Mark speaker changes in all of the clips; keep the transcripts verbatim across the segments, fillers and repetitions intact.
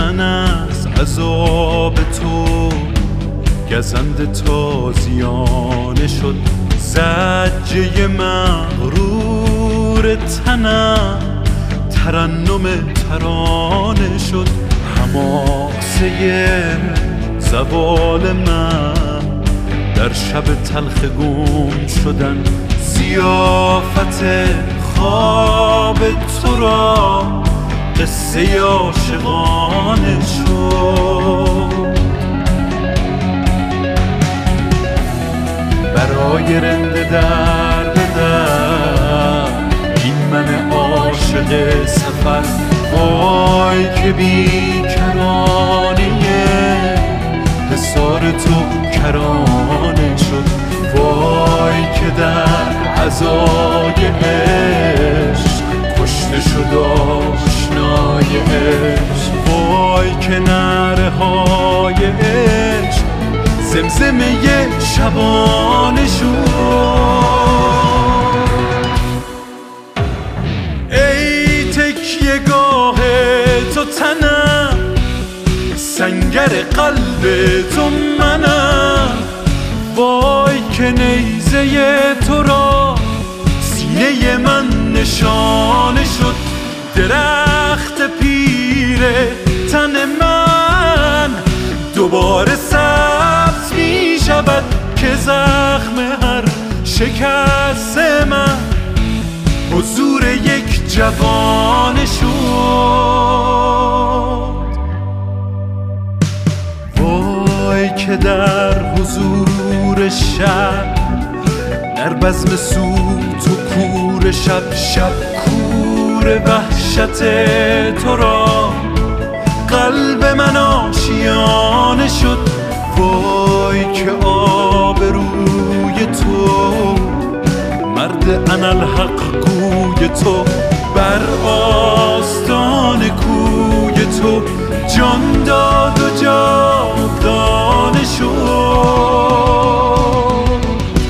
Speaker 1: تن از عذاب تو گزند تازیانه شد. زجه مغرور تنم ترنم ترانه شد. حماسه زوال من در شب تلخ گم شدن. ضیافت خواب تو را قصه عاشقانه شد. برای رنده در به در این من عاشق سفر. وای که بی کرانه حصار تو کرانه شد. وای که در عزای عشق کشته شد آشنای عشق. وای که نره های عشق زمزمه شبانه شد. ای تکیه گاه تو تنم، سنگر قلب تو منم. وای که نیزه تو را سینه من نشانه شد. درخت پیر تن من دوباره سبز می شود که زخم هر شکست من حضور یک جوان شد. وای که در حضور شب در بزم سوت و کور شب شب کور وحشت تو را قلب من آشیانه شد. وای که آبروی تو مرد انالحق گوی تو بر آستان کوی تو جان داد و جاودانه شد.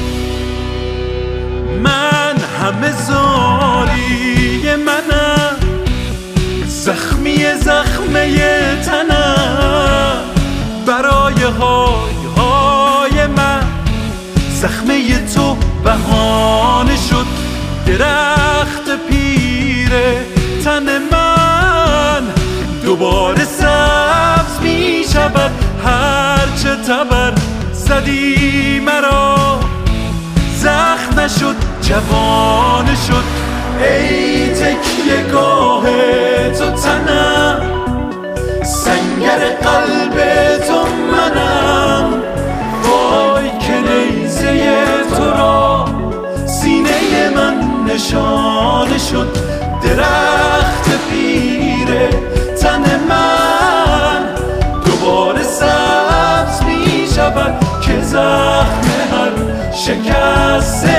Speaker 1: من همه زاری منم، زخمی زخمه تنم. برای های های من زخمه تو بهانه شد. درخت پیر تن من دوباره سبز می شود. هرچه تبر زدی مرا زخم نشد جوانه شد. ای تکیه گاه تو تنم، سنگر قلب تو منم. وای که نیزه تو را سینه من نشانه شد. درخت پیر تن من دوباره سبز می شود که زخم هر شکست